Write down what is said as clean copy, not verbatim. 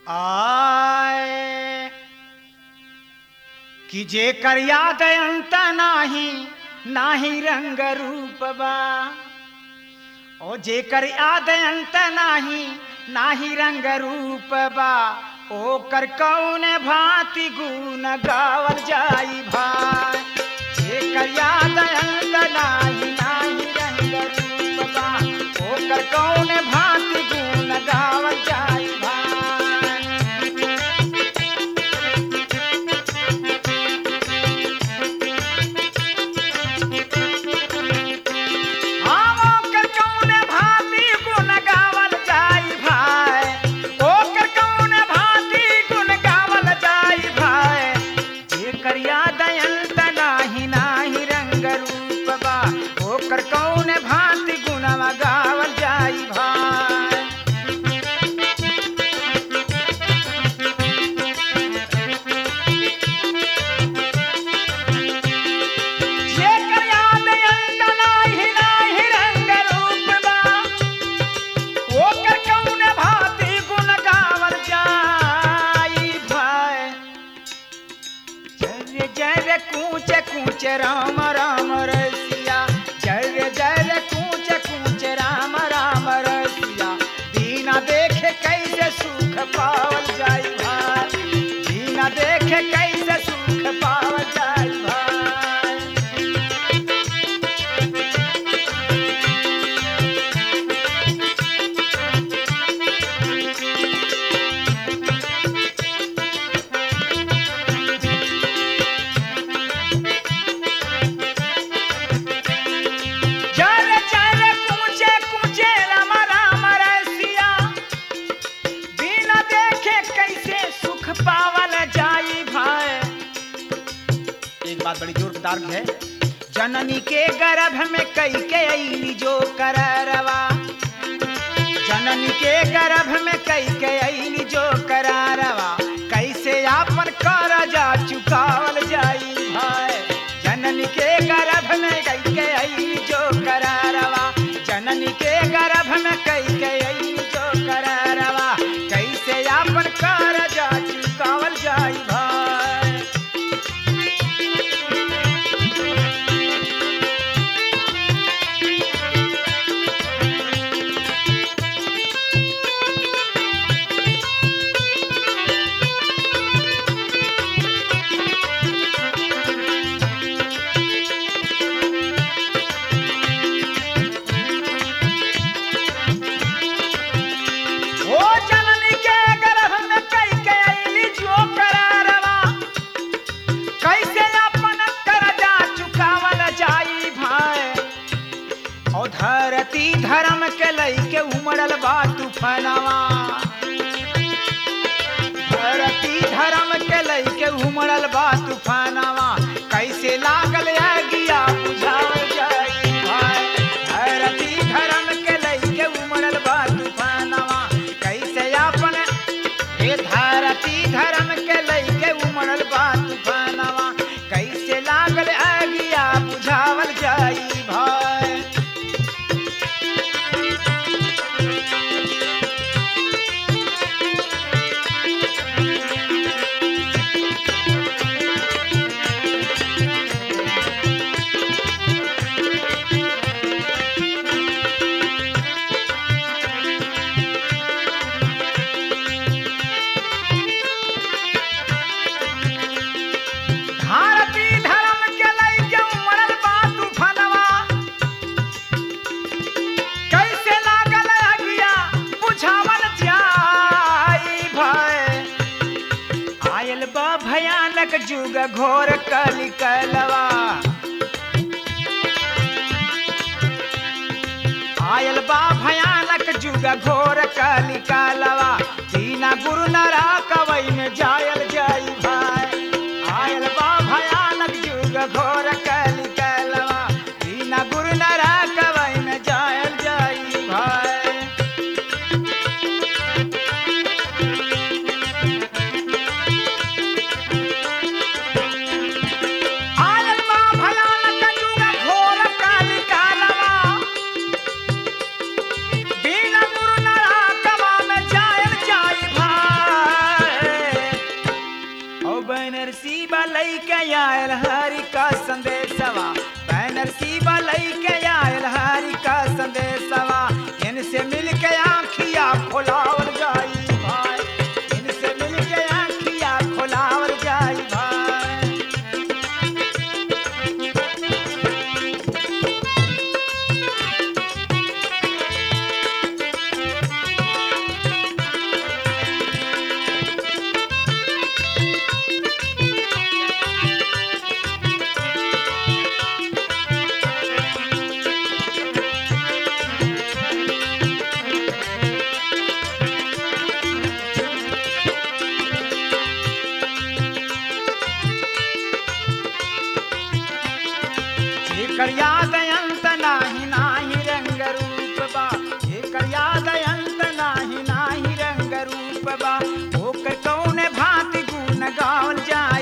आए कि जेकर याद अंत नाही नाही रंग रूप बा ओ जेकर याद अंत नाही नाही रंग रूप बा ओकर कौन भांति गुण गावल जाई भाई जेकर याद अंत नाही नाही रंग रूप बा ओकर कौन भांति गुण गावल जाई भाई कौन भांति गुणवा गावल जाई भाई जेकर याद अंत नाही नाही रंग रूप बा ओकर कौन भांति गुण गावल जाई भाई जय जय कूच कूच राम राम रसिया जय जय कूच कूच राम राम रसिया दीना देखे कैसे सुख पावल जाई भाई दीना देखे कैसे सुख पावल जाई भाई बात बड़ी जोरदार है जननी के गर्भ में कई के अली जो करारवा जननी के गर्भ में कई के अली जो करारवा कैसे आपन करजा चुकावल जाई भाई जननी के गर्भ में कई के अली जो करारवा जननी के गर्भ में कई के अली जो करारवा कैसे आपन करजा चुकावल जाई भाई धरती धर्म के लइके उमड़ल बा तूफानवा धरती धर्म के लइके उमड़ल बा तूफानवा कैसे लागल आगिया बुझावल जाई भाई धरती धर्म के लइके उमड़ल बा तूफानवा कैसे अपन हे धरती धर्म के लइके उमड़ल बा तूफानवा कैसे लागल आगिया बुझावल जाई भाई भयानक जुग घोर कलि कलवा आयल बा भयानक जुग घोर कलि कलवा दीना गुरु नरा कवई में जायल जाई भाई आयल बा भयानक जुग घोर कलि कलवा दीना गुरु नरा कवई में जायल जाई भाई बिना गुरु नरा कवा में जायल जाई के आयल हरि का संदेशवा बैनर शिवा लई के आयल हरि का संदेशवा इनसे मिल के आँखिया खोलावल जाई भाई इनसे मिल के आँखिया खोलावल जाई भाई एकर याद अंत नाही नाही रंग रूप बा एकर याद अंत नाही नाही रंग रूप बा ओकर कौन भांति गुण गावल जाए